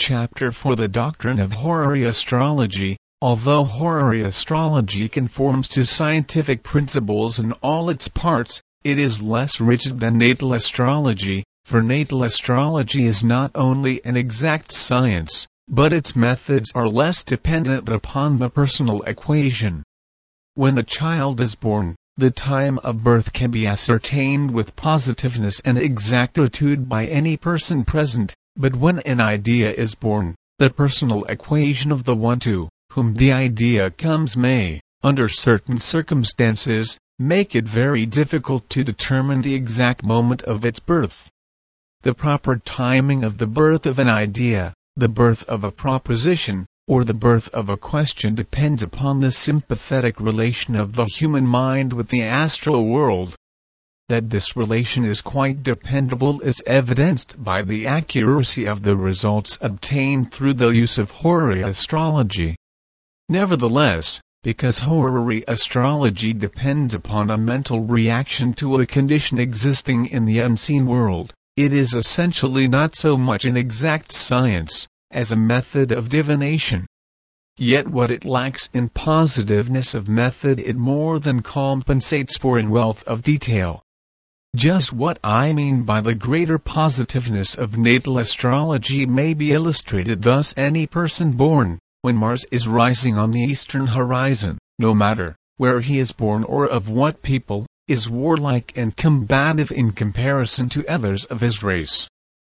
chapter for the doctrine of horary astrology. Although horary astrology conforms to scientific principles in all its parts, it is less rigid than natal astrology, for natal astrology is not only an exact science, but its methods are less dependent upon the personal equation. When a child is born, the time of birth can be ascertained with positiveness and exactitude by any person present, but when an idea is born, the personal equation of the one to whom the idea comes may, under certain circumstances, make it very difficult to determine the exact moment of its birth. The proper timing of the birth of an idea, the birth of a proposition, or the birth of a question depends upon the sympathetic relation of the human mind with the astral world. That this relation is quite dependable is evidenced by the accuracy of the results obtained through the use of horary astrology. Nevertheless, because horary astrology depends upon a mental reaction to a condition existing in the unseen world, it is essentially not so much an exact science as a method of divination. Yet what it lacks in positiveness of method it more than compensates for in wealth of detail. Just what I mean by the greater positiveness of natal astrology may be illustrated thus: any person born when Mars is rising on the eastern horizon, no matter where he is born or of what people, is warlike and combative in comparison to others of his race.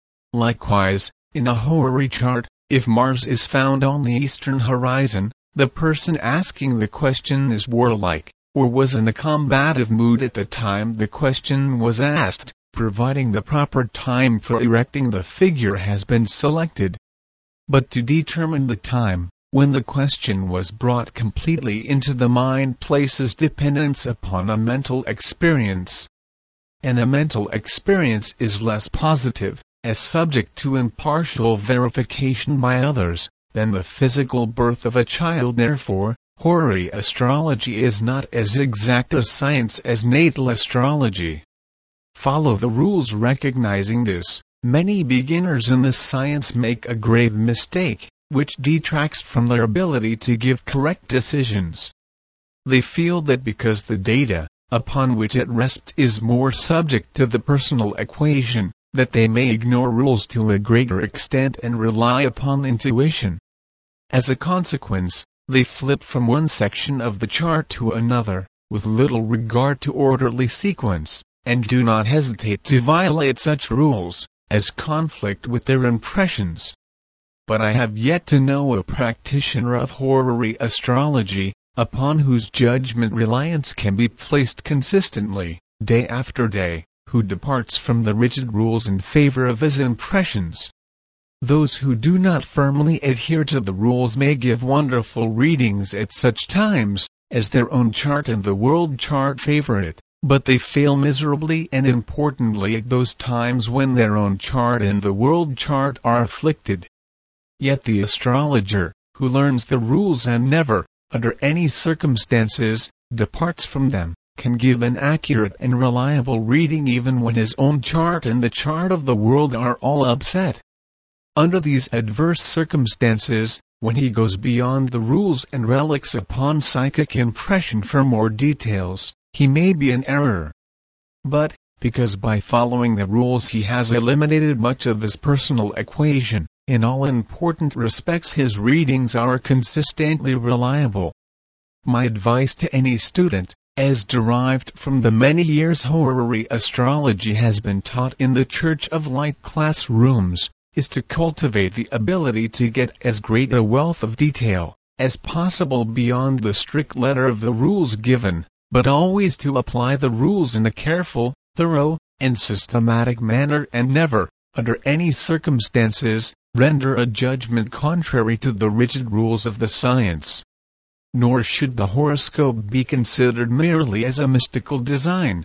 Likewise, in a horary chart, if Mars is found on the eastern horizon, the person asking the question is warlike, or was in a combative mood at the time the question was asked, providing the proper time for erecting the figure has been selected. But to determine the time when the question was brought completely into the mind places dependence upon a mental experience. And a mental experience is less positive, as subject to impartial verification by others, than the physical birth of a child. Therefore, horary astrology is not as exact a science as natal astrology. Follow the rules. Recognizing this, many beginners in this science make a grave mistake, which detracts from their ability to give correct decisions. They feel that because the data upon which it rests is more subject to the personal equation, that they may ignore rules to a greater extent and rely upon intuition. As a consequence, they flip from one section of the chart to another, with little regard to orderly sequence, and do not hesitate to violate such rules as conflict with their impressions. But I have yet to know a practitioner of horary astrology, upon whose judgment reliance can be placed consistently, day after day, who departs from the rigid rules in favor of his impressions. Those who do not firmly adhere to the rules may give wonderful readings at such times as their own chart and the world chart favor it, but they fail miserably and importantly at those times when their own chart and the world chart are afflicted. Yet the astrologer, who learns the rules and never, under any circumstances, departs from them, can give an accurate and reliable reading even when his own chart and the chart of the world are all upset. Under these adverse circumstances, when he goes beyond the rules and relies upon psychic impression for more details, he may be in error. But, because by following the rules he has eliminated much of his personal equation, in all important respects his readings are consistently reliable. My advice to any student, as derived from the many years horary astrology has been taught in the Church of Light classrooms, is to cultivate the ability to get as great a wealth of detail as possible beyond the strict letter of the rules given, but always to apply the rules in a careful, thorough, and systematic manner, and never, under any circumstances, render a judgment contrary to the rigid rules of the science. Nor should the horoscope be considered merely as a mystical design.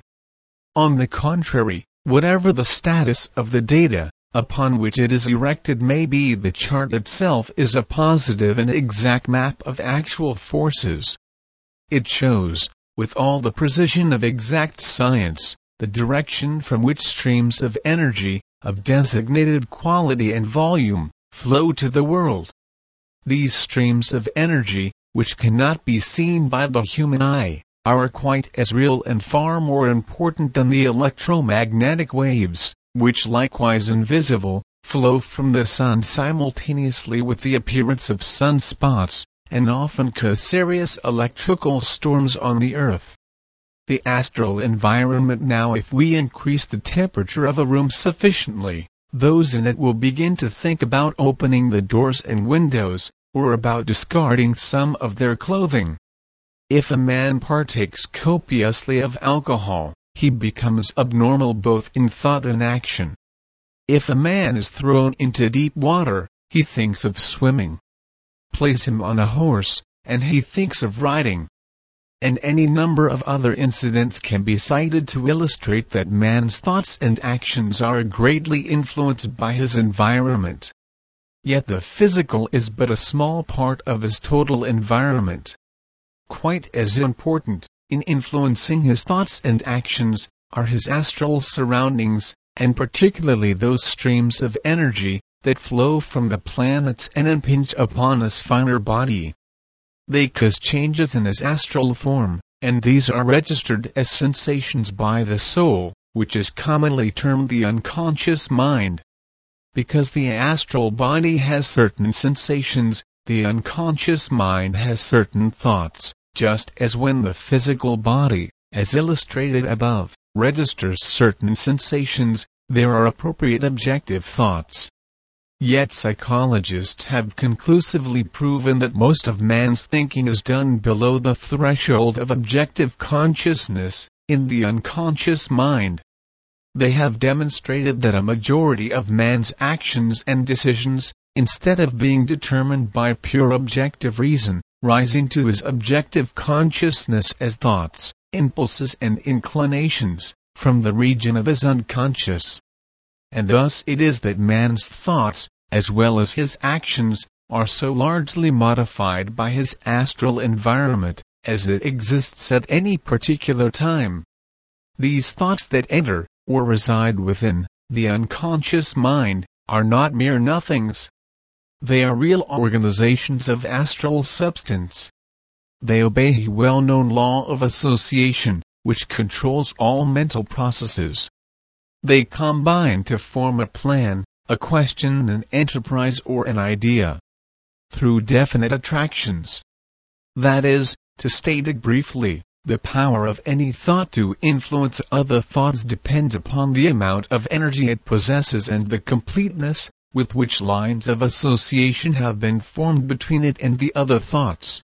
On the contrary, whatever the status of the data upon which it is erected may be, the chart itself is a positive and exact map of actual forces. It shows, with all the precision of exact science, the direction from which streams of energy, of designated quality and volume, flow to the world. These streams of energy, which cannot be seen by the human eye, are quite as real and far more important than the electromagnetic waves, which likewise invisible, flow from the sun simultaneously with the appearance of sunspots, and often cause serious electrical storms on the earth. The astral environment. Now, if we increase the temperature of a room sufficiently, those in it will begin to think about opening the doors and windows, or about discarding some of their clothing. If a man partakes copiously of alcohol, he becomes abnormal both in thought and action. If a man is thrown into deep water, he thinks of swimming. Place him on a horse, and he thinks of riding. And any number of other incidents can be cited to illustrate that man's thoughts and actions are greatly influenced by his environment. Yet the physical is but a small part of his total environment. Quite as important, in influencing his thoughts and actions, are his astral surroundings, and particularly those streams of energy that flow from the planets and impinge upon his finer body. They cause changes in his astral form, and these are registered as sensations by the soul, which is commonly termed the unconscious mind. Because the astral body has certain sensations, the unconscious mind has certain thoughts, just as when the physical body, as illustrated above, registers certain sensations, there are appropriate objective thoughts. Yet psychologists have conclusively proven that most of man's thinking is done below the threshold of objective consciousness, in the unconscious mind. They have demonstrated that a majority of man's actions and decisions, instead of being determined by pure objective reason, rising to his objective consciousness as thoughts, impulses and inclinations, from the region of his unconscious. And thus it is that man's thoughts, as well as his actions, are so largely modified by his astral environment, as it exists at any particular time. These thoughts that enter, or reside within, the unconscious mind, are not mere nothings. They are real organizations of astral substance. They obey a well-known law of association, which controls all mental processes. They combine to form a plan, a question, an enterprise, or an idea, through definite attractions. That is, to state it briefly, the power of any thought to influence other thoughts depends upon the amount of energy it possesses and the completeness with which lines of association have been formed between it and the other thoughts.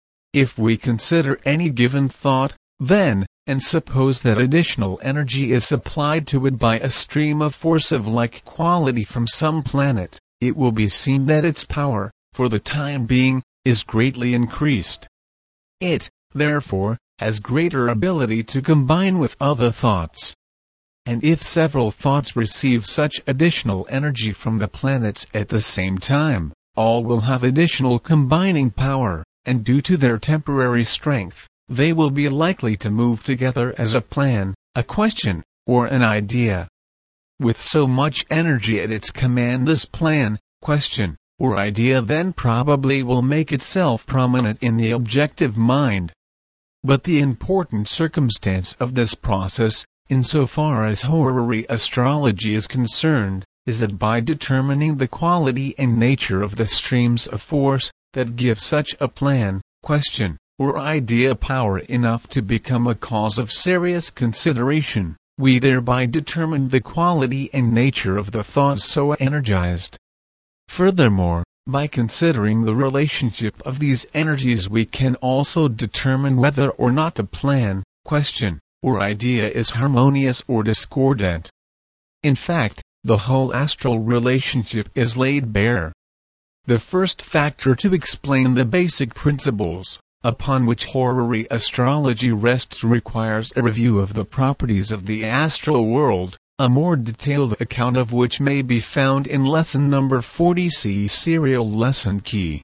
If we consider any given thought, then, and suppose that additional energy is supplied to it by a stream of force of like quality from some planet, it will be seen that its power, for the time being, is greatly increased. It, therefore, has greater ability to combine with other thoughts. And if several thoughts receive such additional energy from the planets at the same time, all will have additional combining power, and due to their temporary strength, they will be likely to move together as a plan, a question, or an idea. With so much energy at its command, this plan, question, or idea then probably will make itself prominent in the objective mind. But the important circumstance of this process, insofar as horary astrology is concerned, is that by determining the quality and nature of the streams of force that give such a plan, question, or idea power enough to become a cause of serious consideration, we thereby determine the quality and nature of the thought so energized. Furthermore, by considering the relationship of these energies, we can also determine whether or not the plan, question, or idea is harmonious or discordant. In fact, the whole astral relationship is laid bare. The first factor to explain the basic principles upon which horary astrology rests requires a review of the properties of the astral world, a more detailed account of which may be found in lesson number 40. See serial lesson key.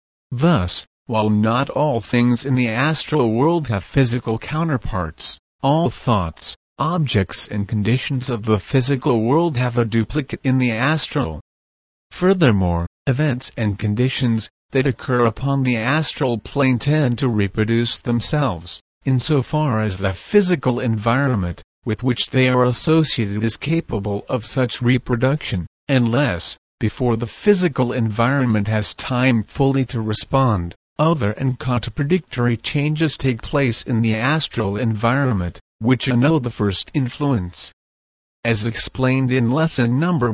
Thus, while not all things in the astral world have physical counterparts, all thoughts, objects and conditions of the physical world have a duplicate in the astral. Furthermore, events and conditions that occur upon the astral plane tend to reproduce themselves, insofar as the physical environment with which they are associated is capable of such reproduction, unless, before the physical environment has time fully to respond, other and contradictory changes take place in the astral environment, which annul the first influence. As explained in lesson number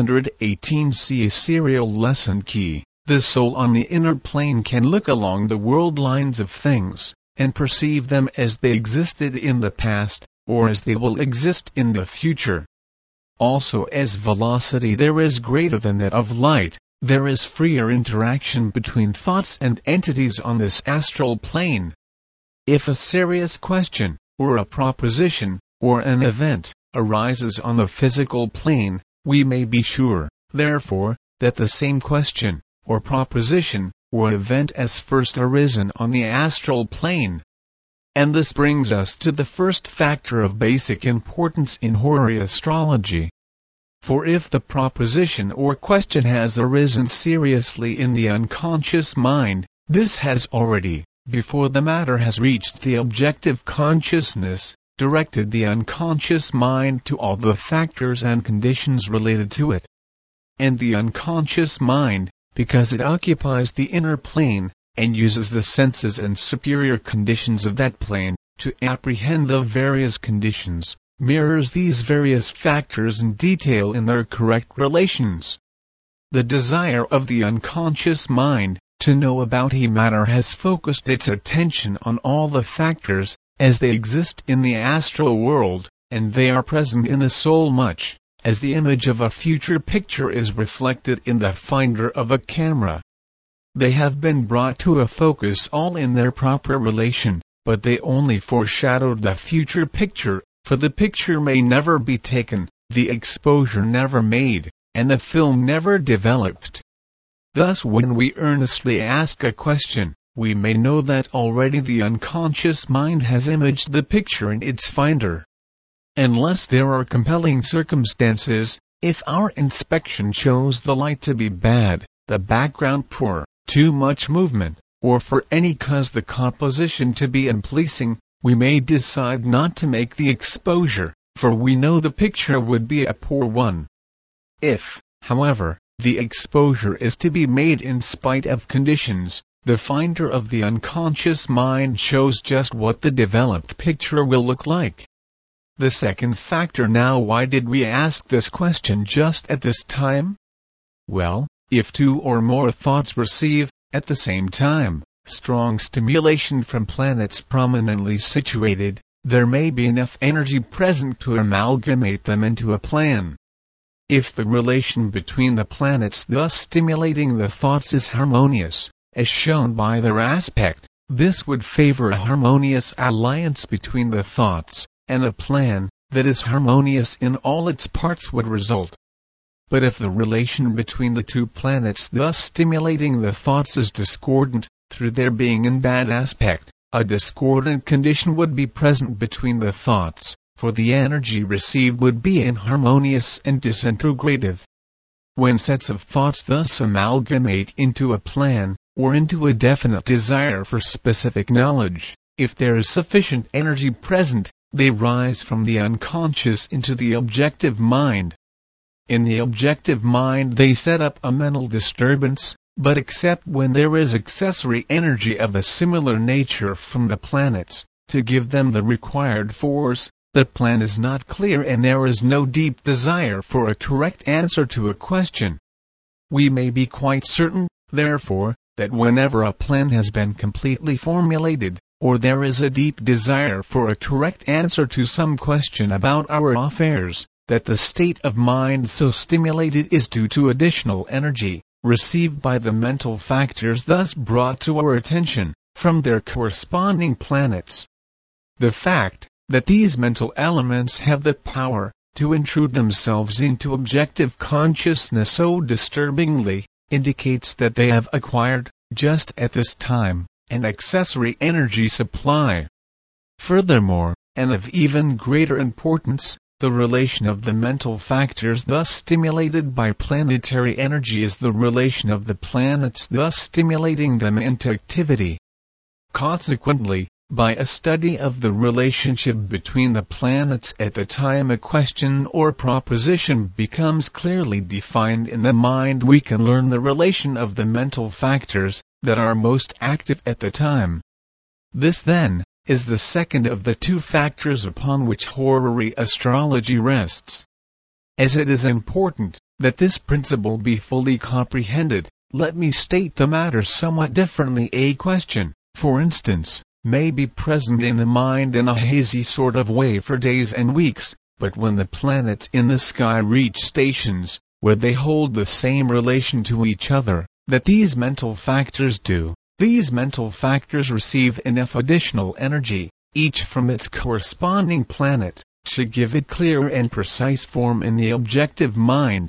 118, see serial lesson key, the soul on the inner plane can look along the world lines of things, and perceive them as they existed in the past, or as they will exist in the future. Also, as velocity there is greater than that of light, there is freer interaction between thoughts and entities on this astral plane. If a serious question, or a proposition, or an event, arises on the physical plane, we may be sure, therefore, that the same question, or proposition, or event has first arisen on the astral plane. And this brings us to the first factor of basic importance in Hori astrology. For if the proposition or question has arisen seriously in the unconscious mind, this has already, before the matter has reached the objective consciousness, directed the unconscious mind to all the factors and conditions related to it. And the unconscious mind, because it occupies the inner plane, and uses the senses and superior conditions of that plane to apprehend the various conditions, mirrors these various factors in detail in their correct relations. The desire of the unconscious mind to know about matter has focused its attention on all the factors as they exist in the astral world, and they are present in the soul much as the image of a future picture is reflected in the finder of a camera. They have been brought to a focus all in their proper relation, but they only foreshadowed the future picture, for the picture may never be taken, the exposure never made, and the film never developed. Thus, when we earnestly ask a question, we may know that already the unconscious mind has imaged the picture in its finder. Unless there are compelling circumstances, if our inspection shows the light to be bad, the background poor, too much movement, or for any cause the composition to be unpleasing, we may decide not to make the exposure, for we know the picture would be a poor one. If, however, the exposure is to be made in spite of conditions, the finder of the unconscious mind shows just what the developed picture will look like. The second factor. Now, why did we ask this question just at this time? Well, if two or more thoughts receive, at the same time, strong stimulation from planets prominently situated, there may be enough energy present to amalgamate them into a plan. If the relation between the planets thus stimulating the thoughts is harmonious, as shown by their aspect, this would favor a harmonious alliance between the thoughts, and a plan that is harmonious in all its parts would result. But if the relation between the two planets thus stimulating the thoughts is discordant, through their being in bad aspect, a discordant condition would be present between the thoughts, for the energy received would be inharmonious and disintegrative. When sets of thoughts thus amalgamate into a plan, or into a definite desire for specific knowledge, if there is sufficient energy present, they rise from the unconscious into the objective mind. In the objective mind they set up a mental disturbance, but except when there is accessory energy of a similar nature from the planets, to give them the required force, the plan is not clear and there is no deep desire for a correct answer to a question. We may be quite certain, therefore, that whenever a plan has been completely formulated, or there is a deep desire for a correct answer to some question about our affairs, that the state of mind so stimulated is due to additional energy, received by the mental factors thus brought to our attention, from their corresponding planets. The fact that these mental elements have the power to intrude themselves into objective consciousness so disturbingly, indicates that they have acquired, just at this time, an accessory energy supply. Furthermore, and of even greater importance, The relation of the mental factors thus stimulated by planetary energy is the relation of the planets thus stimulating them into activity. Consequently, by a study of the relationship between the planets at the time a question or proposition becomes clearly defined in the mind, we can learn the relation of the mental factors that are most active at the time. This then is the second of the two factors upon which horary astrology rests. As it is important that this principle be fully comprehended, let me state the matter somewhat differently. A question, for instance, may be present in the mind in a hazy sort of way for days and weeks, but when the planets in the sky reach stations where they hold the same relation to each other that these mental factors do, these mental factors receive enough additional energy, each from its corresponding planet, to give it clear and precise form in the objective mind.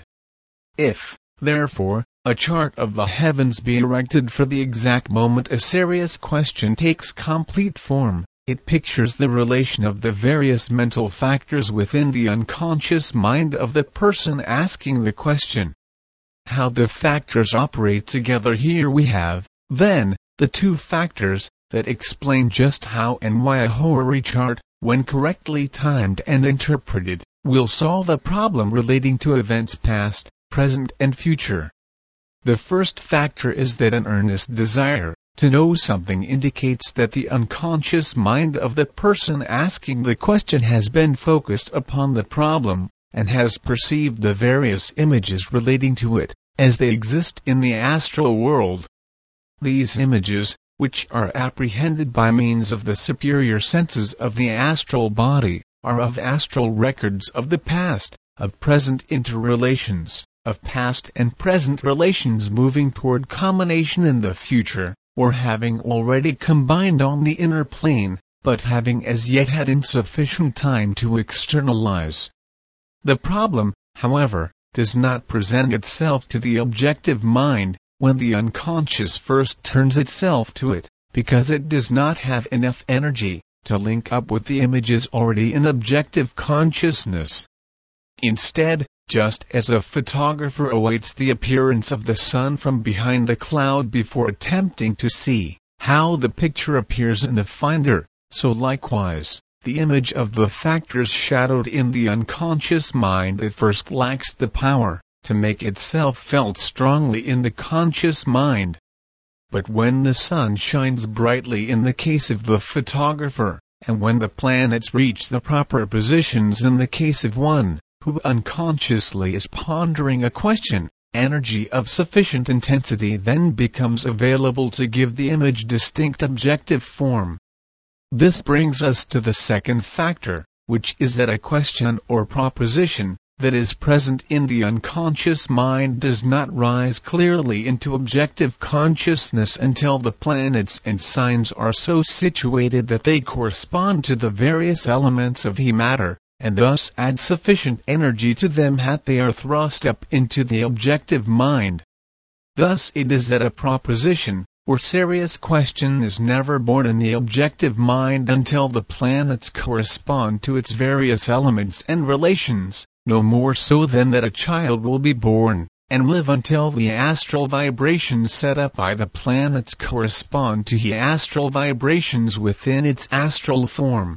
If, therefore, a chart of the heavens be erected for the exact moment a serious question takes complete form, it pictures the relation of the various mental factors within the unconscious mind of the person asking the question. How the factors operate together. Here we have, then, the two factors that explain just how and why a horary chart, when correctly timed and interpreted, will solve a problem relating to events past, present and future. The first factor is that an earnest desire to know something indicates that the unconscious mind of the person asking the question has been focused upon the problem, and has perceived the various images relating to it, as they exist in the astral world. These images, which are apprehended by means of the superior senses of the astral body, are of astral records of the past, of present interrelations, of past and present relations moving toward combination in the future, or having already combined on the inner plane, but having as yet had insufficient time to externalize. The problem, however, does not present itself to the objective mind when the unconscious first turns itself to it, because it does not have enough energy to link up with the images already in objective consciousness. Instead, just as a photographer awaits the appearance of the sun from behind a cloud before attempting to see how the picture appears in the finder, so likewise, the image of the factors shadowed in the unconscious mind at first lacks the power to make itself felt strongly in the conscious mind. But when the sun shines brightly in the case of the photographer, and when the planets reach the proper positions in the case of one who unconsciously is pondering a question, energy of sufficient intensity then becomes available to give the image distinct objective form. This brings us to the second factor, which is that a question or proposition that is present in the unconscious mind does not rise clearly into objective consciousness until the planets and signs are so situated that they correspond to the various elements of matter, and thus add sufficient energy to them that they are thrust up into the objective mind. Thus it is that a proposition or serious question is never born in the objective mind until the planets correspond to its various elements and relations, no more so than that a child will be born and live until the astral vibrations set up by the planets correspond to the astral vibrations within its astral form.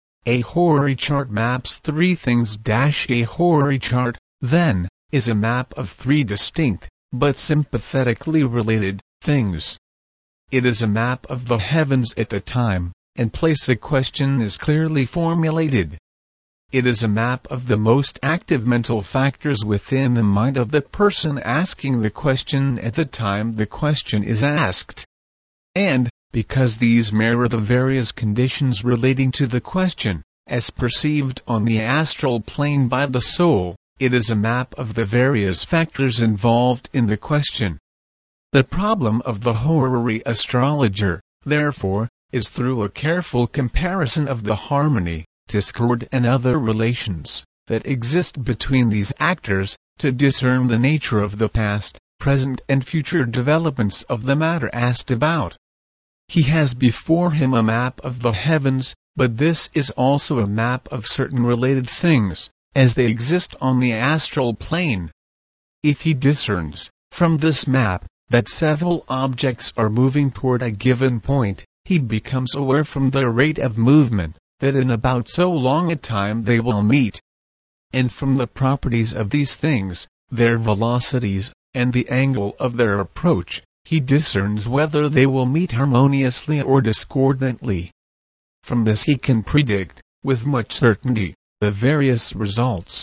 A horary chart maps three things. A horary chart, then, is a map of three distinct, but sympathetically related, things. It is a map of the heavens at the time and place a question is clearly formulated. It is a map of the most active mental factors within the mind of the person asking the question at the time the question is asked. And, because these mirror the various conditions relating to the question, as perceived on the astral plane by the soul, it is a map of the various factors involved in the question. The problem of the horary astrologer, therefore, is through a careful comparison of the harmony, discord and other relations that exist between these actors, to discern the nature of the past, present and future developments of the matter asked about. He has before him a map of the heavens, but this is also a map of certain related things, as they exist on the astral plane. If he discerns, from this map, that several objects are moving toward a given point, he becomes aware from their rate of movement, that in about so long a time they will meet. And from the properties of these things, their velocities, and the angle of their approach, he discerns whether they will meet harmoniously or discordantly. From this he can predict, with much certainty, the various results.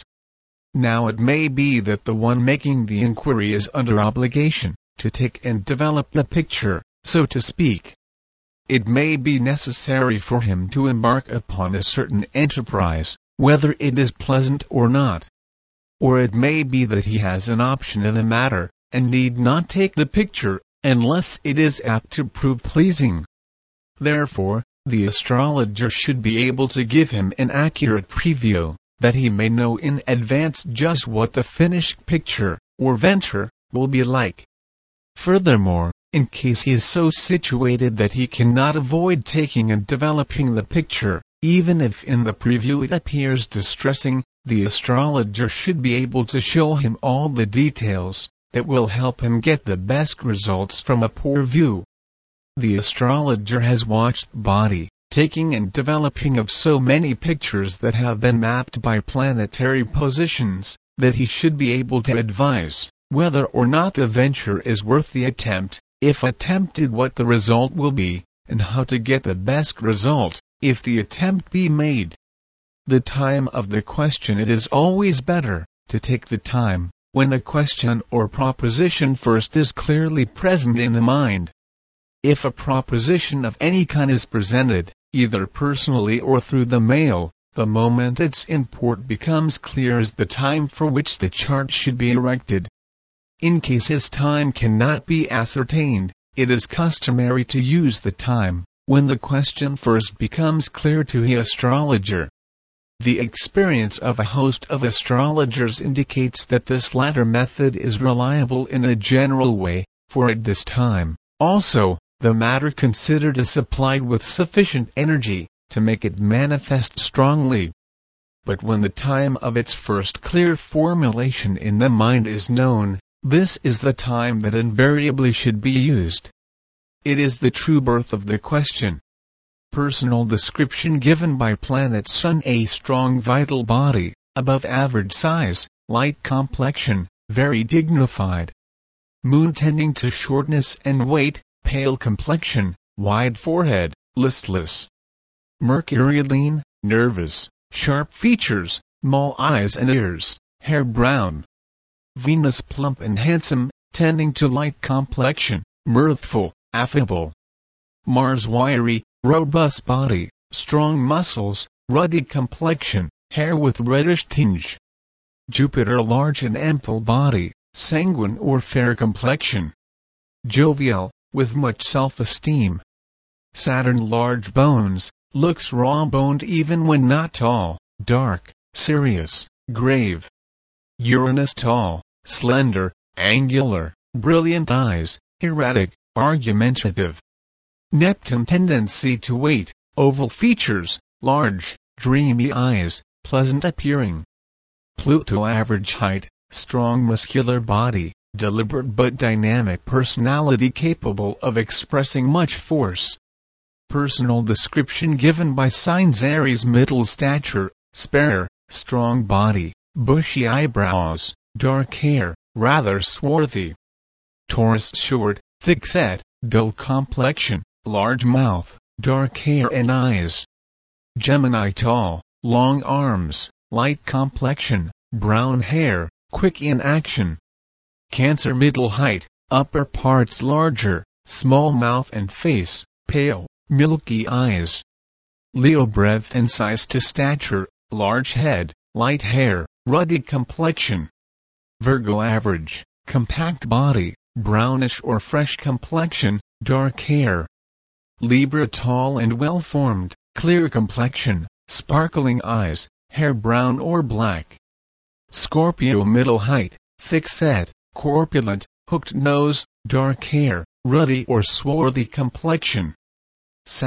Now it may be that the one making the inquiry is under obligation to take and develop the picture, so to speak. It may be necessary for him to embark upon a certain enterprise, whether it is pleasant or not. Or it may be that he has an option in the matter, and need not take the picture, unless it is apt to prove pleasing. Therefore, the astrologer should be able to give him an accurate preview, that he may know in advance just what the finished picture, or venture, will be like. Furthermore, in case he is so situated that he cannot avoid taking and developing the picture, even if in the preview it appears distressing, the astrologer should be able to show him all the details that will help him get the best results from a poor view. The astrologer has watched the body, taking and developing of so many pictures that have been mapped by planetary positions, that he should be able to advise whether or not the venture is worth the attempt, if attempted what the result will be, and how to get the best result, if the attempt be made. The time of the question. It is always better to take the time when a question or proposition first is clearly present in the mind. If a proposition of any kind is presented, either personally or through the mail, the moment its import becomes clear is the time for which the chart should be erected. In case his time cannot be ascertained, it is customary to use the time when the question first becomes clear to the astrologer. The experience of a host of astrologers indicates that this latter method is reliable in a general way, for at this time, also, the matter considered is supplied with sufficient energy to make it manifest strongly. But when the time of its first clear formulation in the mind is known, this is the time that invariably should be used. It is the true birth of the question. Personal description given by planet Sun: a strong vital body, above average size, light complexion, very dignified. Moon tending to shortness and weight, pale complexion, wide forehead, listless. Mercury lean, nervous, sharp features, small eyes and ears, hair brown. Venus plump and handsome, tending to light complexion, mirthful, affable. Mars wiry, robust body, strong muscles, ruddy complexion, hair with reddish tinge. Jupiter large and ample body, sanguine or fair complexion. Jovial, with much self-esteem. Saturn large bones, looks raw-boned even when not tall, dark, serious, grave. Uranus tall, slender, angular, brilliant eyes, erratic, argumentative. Neptune tendency to weight, oval features, large, dreamy eyes, pleasant appearing. Pluto average height, strong muscular body, deliberate but dynamic personality capable of expressing much force. Personal description given by signs: Aries middle stature, spare, strong body, bushy eyebrows, dark hair, rather swarthy. Taurus short, thick-set, dull complexion, large mouth, dark hair and eyes. Gemini tall, long arms, light complexion, brown hair, quick in action. Cancer middle height, upper parts larger, small mouth and face, pale, milky eyes. Leo breadth and size to stature, large head, light hair, ruddy complexion. Virgo average, compact body, brownish or fresh complexion, dark hair. Libra tall and well-formed, clear complexion, sparkling eyes, hair brown or black. Scorpio middle height, thick-set, corpulent, hooked nose, dark hair, ruddy or swarthy complexion.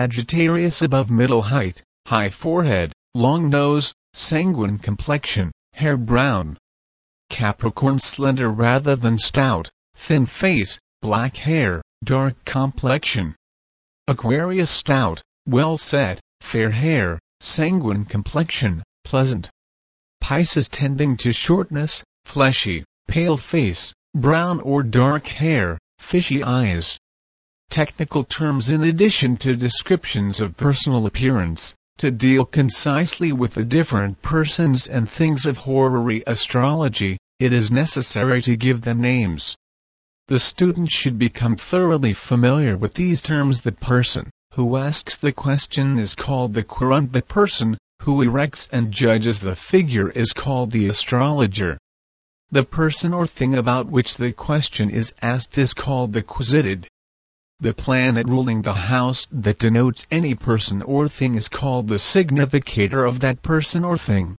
Sagittarius above middle height, high forehead, long nose, sanguine complexion, hair brown. Capricorn slender rather than stout, thin face, black hair, dark complexion. Aquarius stout, well set, fair hair, sanguine complexion, pleasant. Pisces tending to shortness, fleshy, pale face, brown or dark hair, fishy eyes. Technical terms. In addition to descriptions of personal appearance, to deal concisely with the different persons and things of horary astrology, it is necessary to give them names. The student should become thoroughly familiar with these terms. The person who asks the question is called the querent. The person who erects and judges the figure is called the astrologer. The person or thing about which the question is asked is called the quisited. The planet ruling the house that denotes any person or thing is called the significator of that person or thing.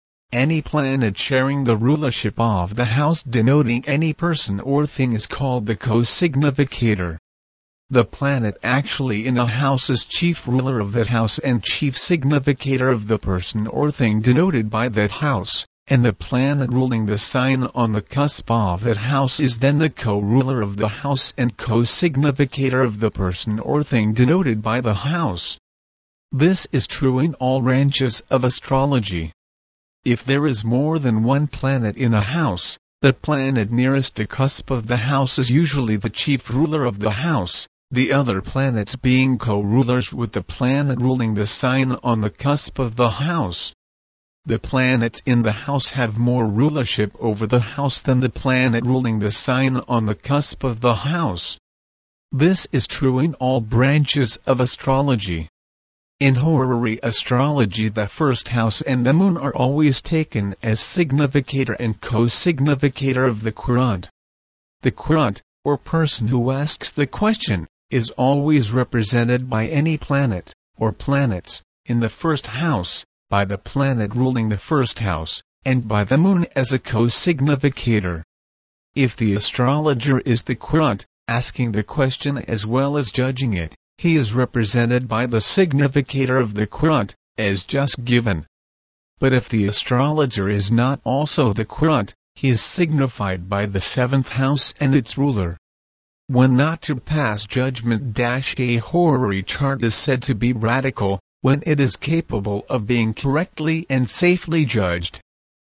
Any planet sharing the rulership of the house denoting any person or thing is called the co-significator. The planet actually in a house is chief ruler of that house and chief significator of the person or thing denoted by that house, and the planet ruling the sign on the cusp of that house is then the co-ruler of the house and co-significator of the person or thing denoted by the house. This is true in all branches of astrology. If there is more than one planet in a house, the planet nearest the cusp of the house is usually the chief ruler of the house, the other planets being co-rulers with the planet ruling the sign on the cusp of the house. The planets in the house have more rulership over the house than the planet ruling the sign on the cusp of the house. This is true in all branches of astrology. In horary astrology, the first house and the moon are always taken as significator and co-significator of the querent. The querent, or person who asks the question, is always represented by any planet, or planets, in the first house, by the planet ruling the first house, and by the moon as a co-significator. If the astrologer is the querent, asking the question as well as judging it, he is represented by the significator of the querent, as just given. But if the astrologer is not also the querent, he is signified by the seventh house and its ruler. When not to pass judgment, a horary chart is said to be radical, when it is capable of being correctly and safely judged.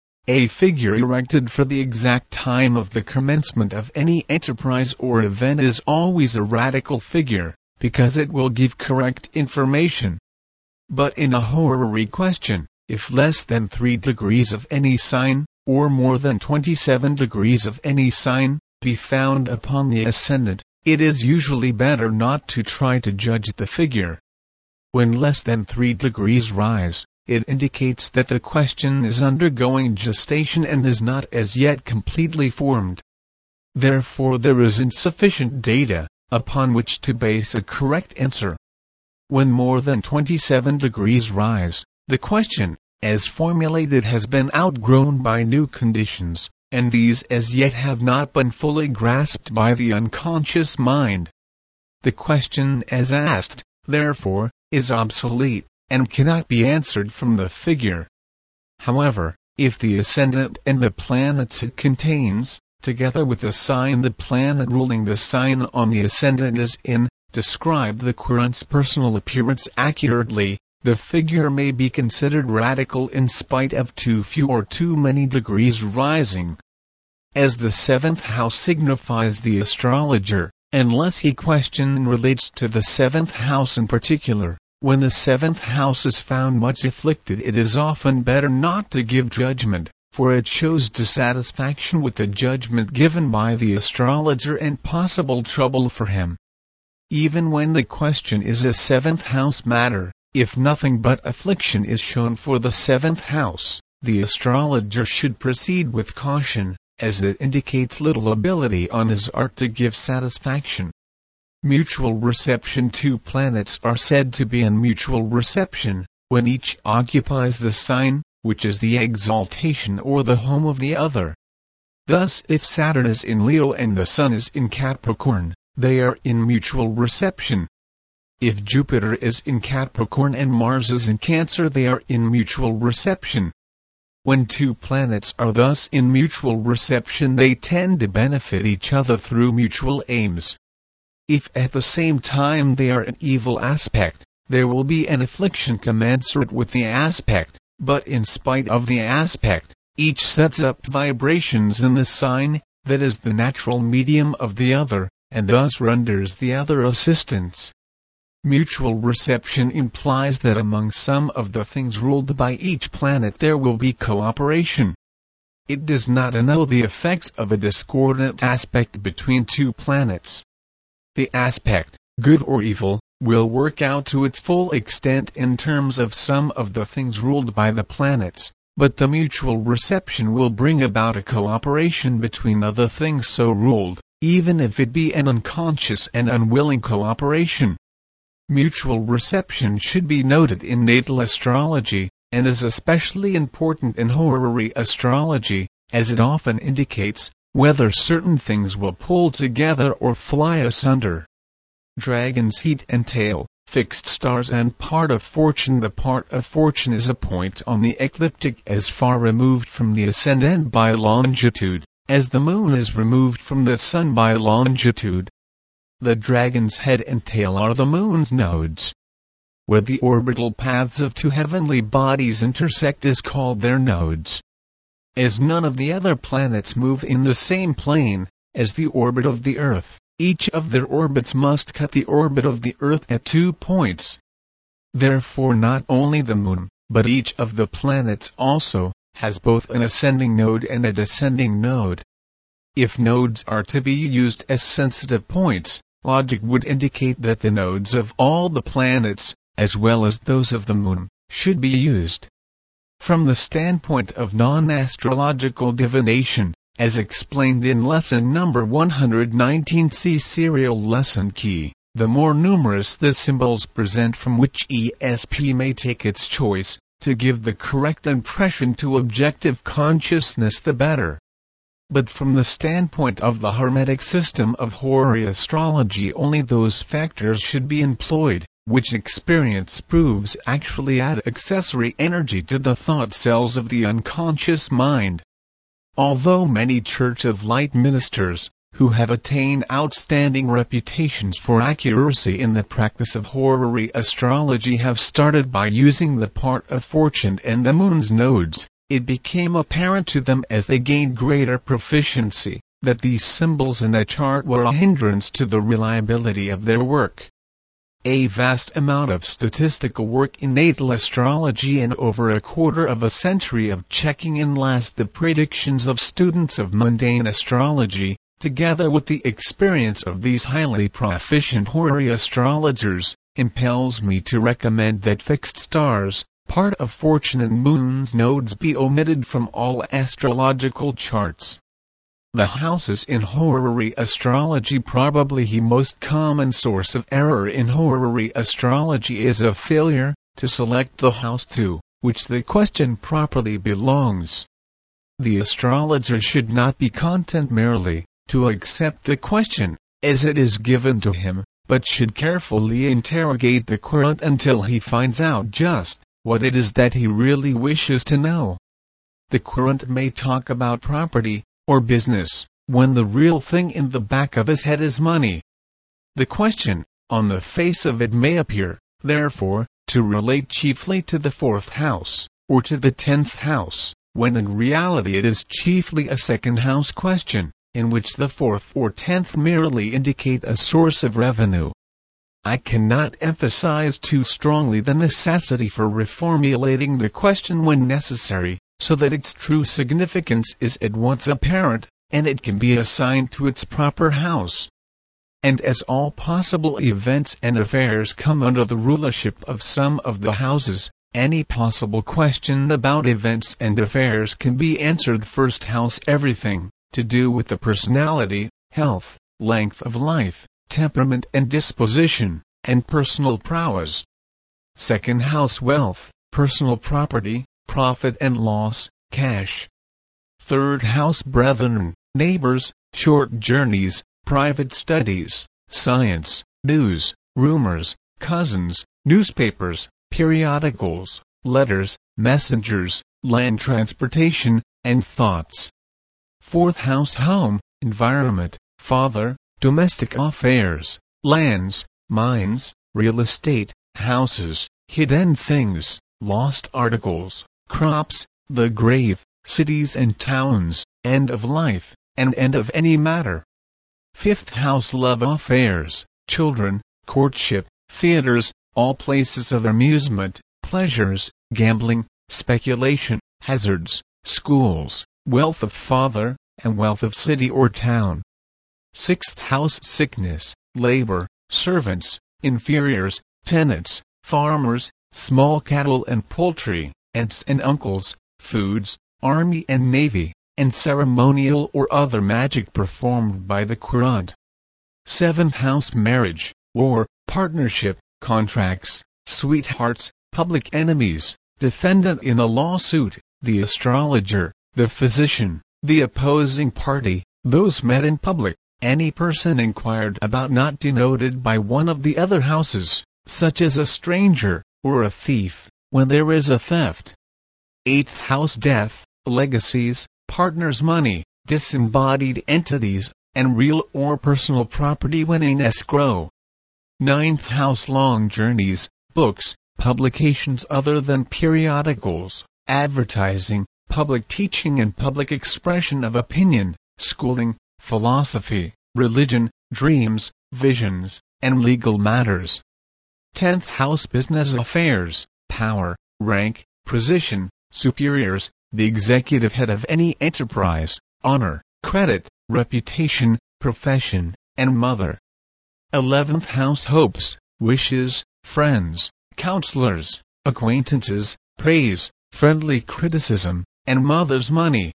A figure erected for the exact time of the commencement of any enterprise or event is always a radical figure, because it will give correct information. But in a horary question, if less than 3 degrees of any sign, or more than 27 degrees of any sign, be found upon the ascendant, it is usually better not to try to judge the figure. When less than 3 degrees rise, it indicates that the question is undergoing gestation and is not as yet completely formed. Therefore there is insufficient data upon which to base a correct answer. When more than 27 degrees rise, the question, as formulated, has been outgrown by new conditions, and these as yet have not been fully grasped by the unconscious mind. The question as asked, therefore, is obsolete, and cannot be answered from the figure. However, if the ascendant and the planets it contains, together with the sign the planet ruling the sign on the ascendant is in, describe the querent's personal appearance accurately, the figure may be considered radical in spite of too few or too many degrees rising. As the seventh house signifies the astrologer, unless he question relates to the seventh house in particular, when the seventh house is found much afflicted, it is often better not to give judgment, for it shows dissatisfaction with the judgment given by the astrologer and possible trouble for him. Even when the question is a seventh house matter, if nothing but affliction is shown for the seventh house, the astrologer should proceed with caution, as it indicates little ability on his part to give satisfaction. Mutual reception. 2 planets are said to be in mutual reception, when each occupies the sign, which is the exaltation or the home of the other. Thus, if Saturn is in Leo and the Sun is in Capricorn, they are in mutual reception. If Jupiter is in Capricorn and Mars is in Cancer, they are in mutual reception. When two planets are thus in mutual reception, they tend to benefit each other through mutual aims. If at the same time they are in evil aspect, there will be an affliction commensurate with the aspect, but in spite of the aspect, each sets up vibrations in the sign that is the natural medium of the other, and thus renders the other assistance. Mutual reception implies that among some of the things ruled by each planet there will be cooperation. It does not annul the effects of a discordant aspect between two planets. The aspect, good or evil, will work out to its full extent in terms of some of the things ruled by the planets, but the mutual reception will bring about a cooperation between other things so ruled, even if it be an unconscious and unwilling cooperation. Mutual reception should be noted in natal astrology, and is especially important in horary astrology, as it often indicates whether certain things will pull together or fly asunder. Dragon's head and tail, fixed stars and part of fortune. The part of fortune is a point on the ecliptic as far removed from the ascendant by longitude, as the moon is removed from the sun by longitude. The dragon's head and tail are the moon's nodes. Where the orbital paths of two heavenly bodies intersect is called their nodes. As none of the other planets move in the same plane as the orbit of the Earth, each of their orbits must cut the orbit of the Earth at 2 points. Therefore not only the moon, but each of the planets also, has both an ascending node and a descending node. If nodes are to be used as sensitive points, logic would indicate that the nodes of all the planets, as well as those of the moon, should be used. From the standpoint of non-astrological divination, as explained in lesson number 119, see serial lesson key, the more numerous the symbols present from which ESP may take its choice, to give the correct impression to objective consciousness the better. But from the standpoint of the Hermetic system of horary astrology, only those factors should be employed which experience proves actually add accessory energy to the thought cells of the unconscious mind. Although many Church of Light ministers, who have attained outstanding reputations for accuracy in the practice of horary astrology, have started by using the part of fortune and the moon's nodes, it became apparent to them as they gained greater proficiency, that these symbols in a chart were a hindrance to the reliability of their work. A vast amount of statistical work in natal astrology and over a quarter of a century of checking in last the predictions of students of mundane astrology, together with the experience of these highly proficient horary astrologers, impels me to recommend that fixed stars, part of fortune and moon's nodes be omitted from all astrological charts. The houses in horary astrology. Probably the most common source of error in horary astrology is a failure to select the house to which the question properly belongs. The astrologer should not be content merely to accept the question as it is given to him, but should carefully interrogate the querent until he finds out just what it is that he really wishes to know. The querent may talk about property or business, when the real thing in the back of his head is money. The question, on the face of it, may appear, therefore, to relate chiefly to the 4th house, or to the 10th house, when in reality it is chiefly a second house question, in which the 4th or 10th merely indicate a source of revenue. I cannot emphasize too strongly the necessity for reformulating the question when necessary, so that its true significance is at once apparent, and it can be assigned to its proper house. And as all possible events and affairs come under the rulership of some of the houses, any possible question about events and affairs can be answered first house. Everything to do with the personality, health, length of life, temperament and disposition, and personal prowess. Second house, wealth, personal property, profit and loss, cash. Third house, brethren, neighbors, short journeys, private studies, science, news, rumors, cousins, newspapers, periodicals, letters, messengers, land transportation, and thoughts. Fourth house home, environment, father, domestic affairs, lands, mines, real estate, houses, hidden things, lost articles, crops, the grave, cities and towns, end of life, and end of any matter. Fifth house love affairs, children, courtship, theaters, all places of amusement, pleasures, gambling, speculation, hazards, schools, wealth of father, and wealth of city or town. Sixth house sickness, labor, servants, inferiors, tenants, farmers, small cattle and poultry, aunts and uncles, foods, army and navy, and ceremonial or other magic performed by the Quran. Seventh house marriage, war, partnership, contracts, sweethearts, public enemies, defendant in a lawsuit, the astrologer, the physician, the opposing party, those met in public, any person inquired about not denoted by one of the other houses, such as a stranger, or a thief, when there is a theft. Eighth house death, legacies, partners' money, disembodied entities, and real or personal property when in escrow. Ninth house long journeys, books, publications other than periodicals, advertising, public teaching and public expression of opinion, schooling, philosophy, religion, dreams, visions, and legal matters. 10th house business affairs, power, rank, position, superiors, the executive head of any enterprise, honor, credit, reputation, profession, and mother. 11th house hopes, wishes, friends, counselors, acquaintances, praise, friendly criticism, and mother's money.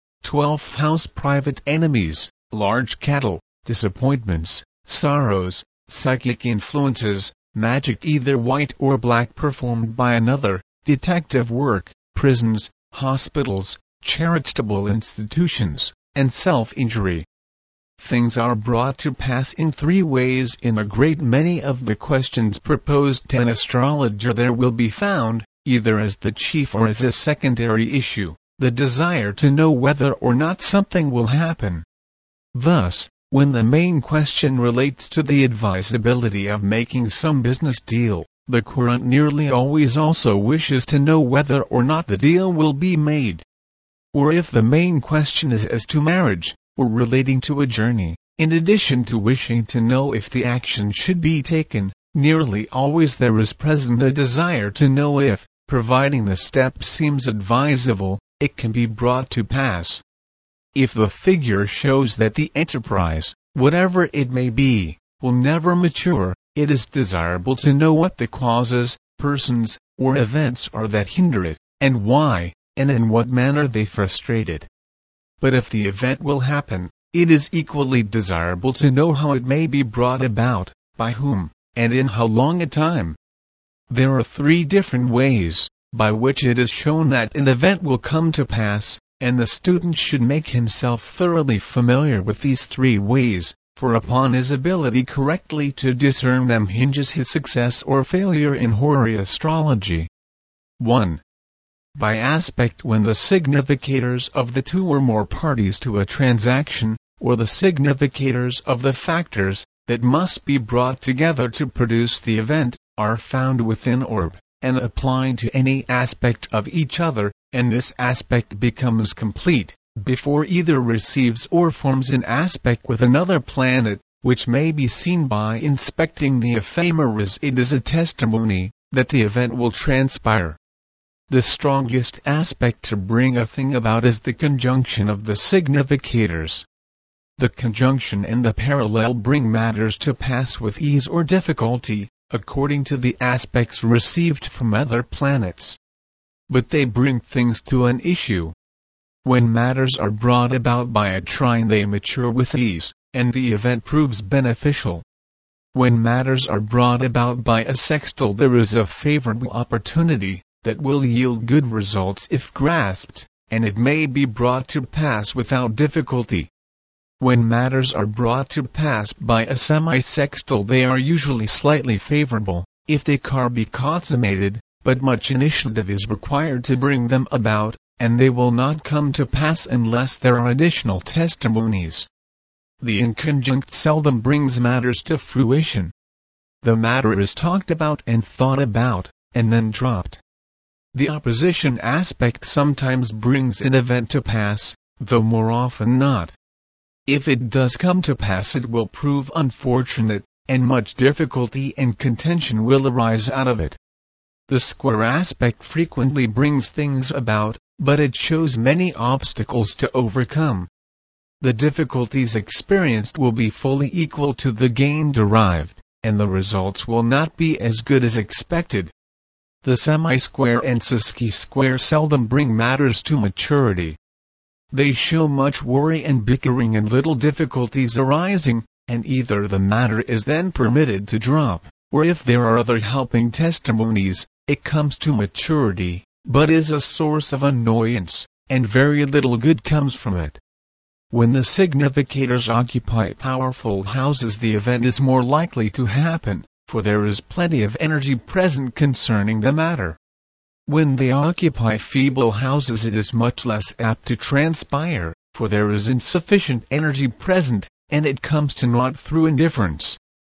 12th house private enemies, large cattle, disappointments, sorrows, psychic influences, magic either white or black performed by another, detective work, prisons, hospitals, charitable institutions, and self-injury. Things are brought to pass in three ways. In a great many of the questions proposed to an astrologer there will be found, either as the chief or as a secondary issue, the desire to know whether or not something will happen. Thus, when the main question relates to the advisability of making some business deal, the Quran nearly always also wishes to know whether or not the deal will be made. Or if the main question is as to marriage, or relating to a journey, in addition to wishing to know if the action should be taken, nearly always there is present a desire to know if, providing the step seems advisable, it can be brought to pass. If the figure shows that the enterprise, whatever it may be, will never mature, it is desirable to know what the causes, persons, or events are that hinder it, and why, and in what manner they frustrate it. But if the event will happen, it is equally desirable to know how it may be brought about, by whom, and in how long a time. There are three different ways by which it is shown that an event will come to pass, and the student should make himself thoroughly familiar with these three ways, for upon his ability correctly to discern them hinges his success or failure in Hori astrology. 1. By aspect, when the significators of the two or more parties to a transaction, or the significators of the factors that must be brought together to produce the event, are found within orb, and applied to any aspect of each other, and this aspect becomes complete, before either receives or forms an aspect with another planet, which may be seen by inspecting the ephemeris. It is a testimony that the event will transpire. The strongest aspect to bring a thing about is the conjunction of the significators. The conjunction and the parallel bring matters to pass with ease or difficulty, according to the aspects received from other planets. But they bring things to an issue. When matters are brought about by a trine they mature with ease, and the event proves beneficial. When matters are brought about by a sextile there is a favorable opportunity that will yield good results if grasped, and it may be brought to pass without difficulty. When matters are brought to pass by a semi-sextile they are usually slightly favorable, if they can be consummated, but much initiative is required to bring them about, and they will not come to pass unless there are additional testimonies. The inconjunct seldom brings matters to fruition. The matter is talked about and thought about, and then dropped. The opposition aspect sometimes brings an event to pass, though more often not. If it does come to pass, it will prove unfortunate, and much difficulty and contention will arise out of it. The square aspect frequently brings things about, but it shows many obstacles to overcome. The difficulties experienced will be fully equal to the gain derived, and the results will not be as good as expected. The semi-square and square seldom bring matters to maturity. They show much worry and bickering and little difficulties arising, and either the matter is then permitted to drop, or if there are other helping testimonies, it comes to maturity, but is a source of annoyance, and very little good comes from it. When the significators occupy powerful houses, the event is more likely to happen, for there is plenty of energy present concerning the matter. When they occupy feeble houses, it is much less apt to transpire, for there is insufficient energy present, and it comes to naught through indifference.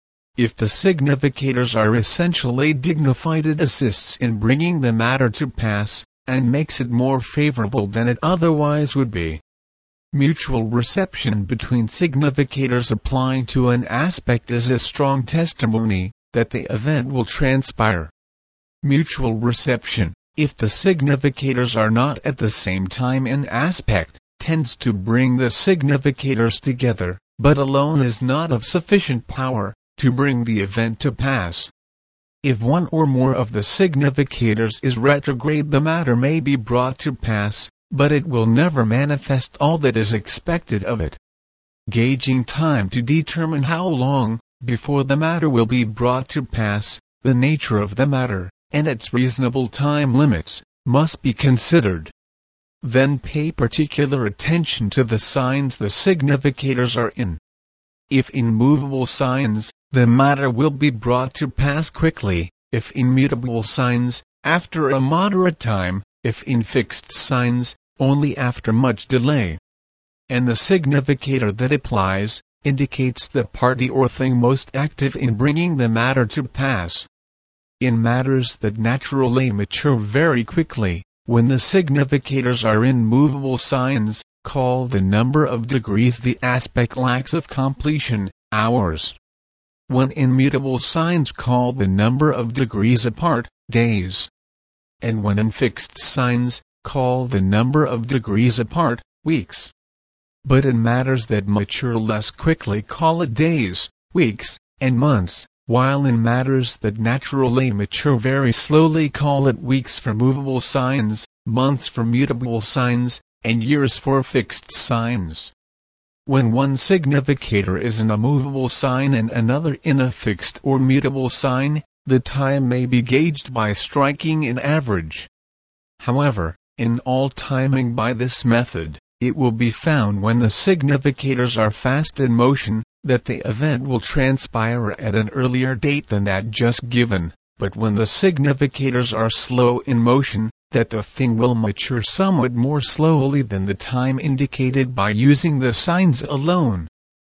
If the significators are essentially dignified, it assists in bringing the matter to pass, and makes it more favorable than it otherwise would be. Mutual reception between significators applying to an aspect is a strong testimony that the event will transpire. Mutual reception, if the significators are not at the same time in aspect, tends to bring the significators together, but alone is not of sufficient power to bring the event to pass. If one or more of the significators is retrograde, the matter may be brought to pass, but it will never manifest all that is expected of it. Gauging time to determine how long before the matter will be brought to pass, the nature of the matter, and its reasonable time limits, must be considered. Then pay particular attention to the signs the significators are in. If in movable signs, the matter will be brought to pass quickly; if in mutable signs, after a moderate time; if in fixed signs, only after much delay. And the significator that applies indicates the party or thing most active in bringing the matter to pass. In matters that naturally mature very quickly, when the significators are in movable signs, call the number of degrees the aspect lacks of completion, hours. When in mutable signs, call the number of degrees apart, days. And when in fixed signs, call the number of degrees apart, weeks. But in matters that mature less quickly, call it days, weeks, and months, while in matters that naturally mature very slowly, call it weeks for movable signs, months for mutable signs, and years for fixed signs. When one significator is in a movable sign and another in a fixed or mutable sign, the time may be gauged by striking an average. However, in all timing by this method, it will be found when the significators are fast in motion, that the event will transpire at an earlier date than that just given, but when the significators are slow in motion, that the thing will mature somewhat more slowly than the time indicated by using the signs alone.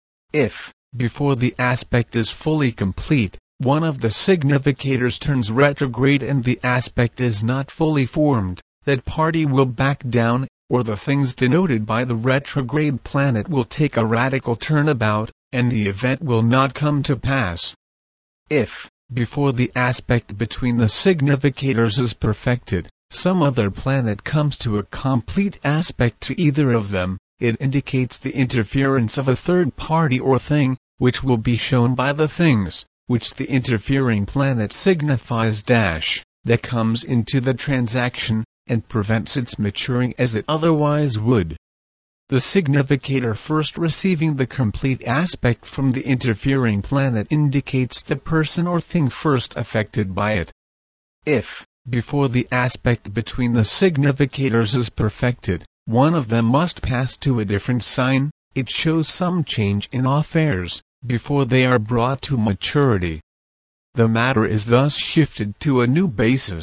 If, before the aspect is fully complete, one of the significators turns retrograde and the aspect is not fully formed, that party will back down, or the things denoted by the retrograde planet will take a radical turnabout, and the event will not come to pass. If, before the aspect between the significators is perfected, some other planet comes to a complete aspect to either of them, it indicates the interference of a third party or thing, which will be shown by the things, which the interfering planet signifies that comes into the transaction, and prevents its maturing as it otherwise would. The significator first receiving the complete aspect from the interfering planet indicates the person or thing first affected by it. If, before the aspect between the significators is perfected, one of them must pass to a different sign, it shows some change in affairs, before they are brought to maturity. The matter is thus shifted to a new basis,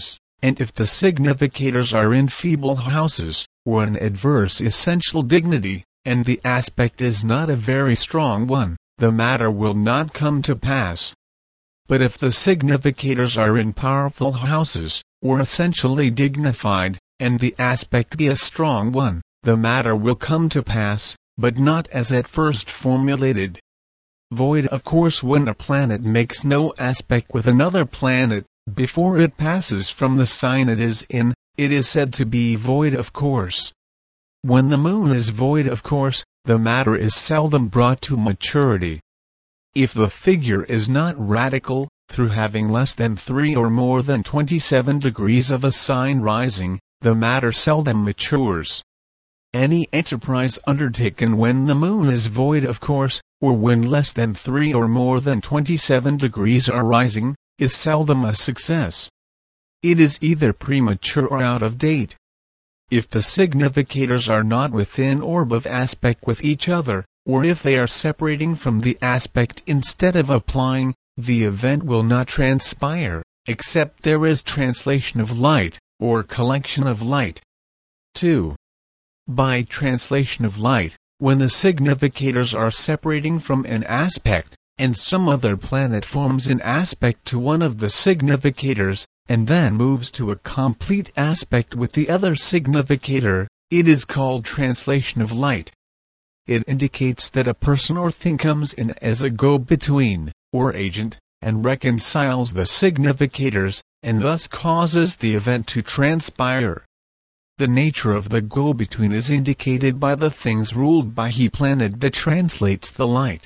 and if the significators are in feeble houses, or an adverse essential dignity, and the aspect is not a very strong one, the matter will not come to pass. But if the significators are in powerful houses, or essentially dignified, and the aspect be a strong one, the matter will come to pass, but not as at first formulated. Void of course when a planet makes no aspect with another planet, before it passes from the sign it is in, it is said to be void of course. When the moon is void of course, the matter is seldom brought to maturity. If the figure is not radical, through having less than 3 or more than 27 degrees of a sign rising, the matter seldom matures. Any enterprise undertaken when the moon is void of course, or when less than 3 or more than 27 degrees are rising, is seldom a success. It is either premature or out of date. If the significators are not within orb of aspect with each other, or if they are separating from the aspect instead of applying, the event will not transpire, except there is translation of light, or collection of light. 2. By translation of light, when the significators are separating from an aspect, and some other planet forms an aspect to one of the significators, and then moves to a complete aspect with the other significator, it is called translation of light. It indicates that a person or thing comes in as a go-between, or agent, and reconciles the significators, and thus causes the event to transpire. The nature of the go-between is indicated by the things ruled by he planet that translates the light.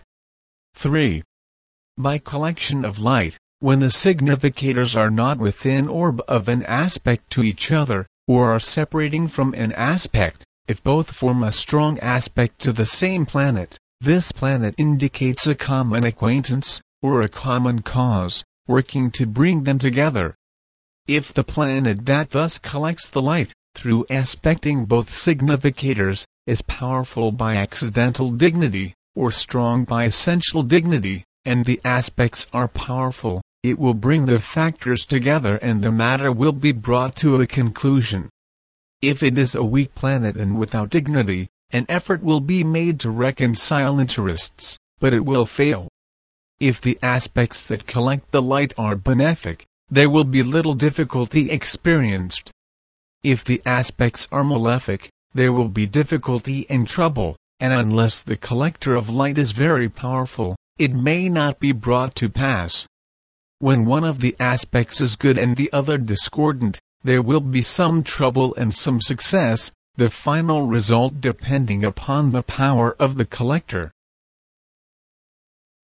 3. By collection of light, when the significators are not within orb of an aspect to each other, or are separating from an aspect, if both form a strong aspect to the same planet, this planet indicates a common acquaintance, or a common cause, working to bring them together. If the planet that thus collects the light, through aspecting both significators, is powerful by accidental dignity, or strong by essential dignity, and the aspects are powerful, it will bring the factors together and the matter will be brought to a conclusion. If it is a weak planet and without dignity, an effort will be made to reconcile interests, but it will fail. If the aspects that collect the light are benefic, there will be little difficulty experienced. If the aspects are malefic, there will be difficulty and trouble, and unless the collector of light is very powerful, it may not be brought to pass. When one of the aspects is good and the other discordant, there will be some trouble and some success, the final result depending upon the power of the collector.